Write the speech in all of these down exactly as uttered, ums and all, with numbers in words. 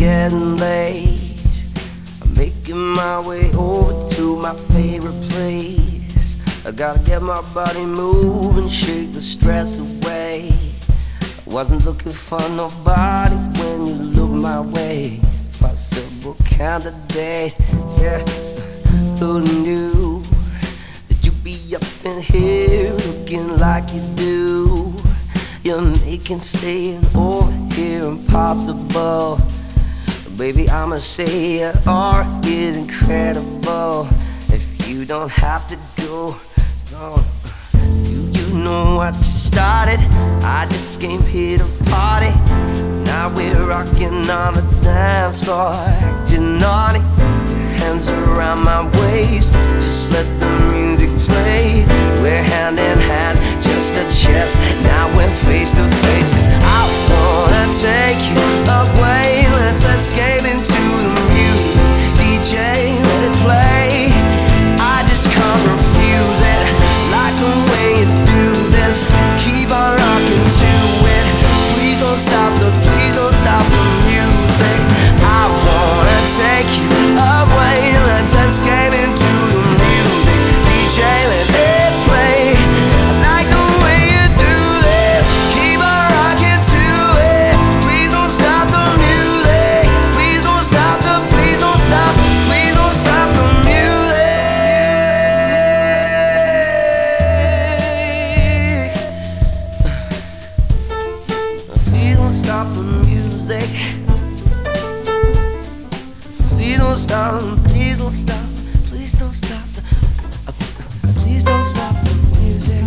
getting late. I'm making my way over to my favorite place. I gotta get my body moving, shake the stress away. I wasn't looking for nobody when you looked my way. Possible candidate, yeah. Who knew that you'd be up in here looking like you do? You're making staying over here impossible. Baby, I'ma say your art is incredible. If you don't have to go, go. Do you know what you started? I just came here to party. Now we're rocking on the dance floor, acting naughty. Your hands around my waist, just let the music play. We're hand in hand, just a chest. Now we're face to face, 'cause I wanna take you away. Let's escape into the music. D J, let it play. I just can't refuse it. Like the way you do this, keep on rocking to it. Please don't stop the, please don't stop the music. I wanna take you away. Let's escape into the music. D J, let it play. I like the way you do this. Keep on rocking to it. Please don't stop the music. Please don't stop the, please don't stop, please don't stop the music. Please don't stop the music. Please don't stop, please don't stop, please don't stop the, uh, please don't stop the music.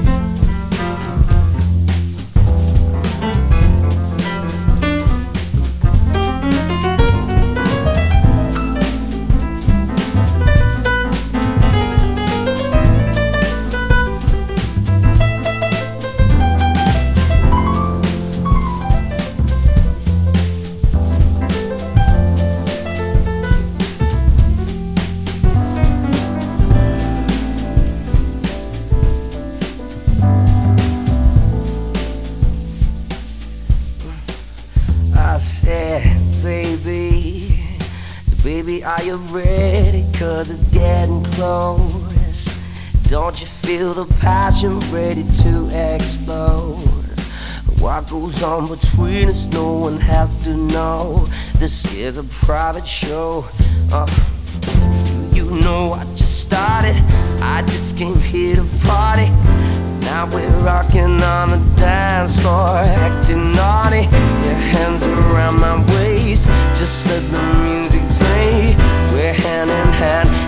I said, baby, so baby, are you ready? 'Cause it's getting close. Don't you feel the passion ready to explode? What goes on between us, no one has to know. This is a private show. uh, You know I just started, I just came here to party. Now we're rocking on the dance floor, acting naughty. Your hands around my waist, just let the music play. We're hand in hand,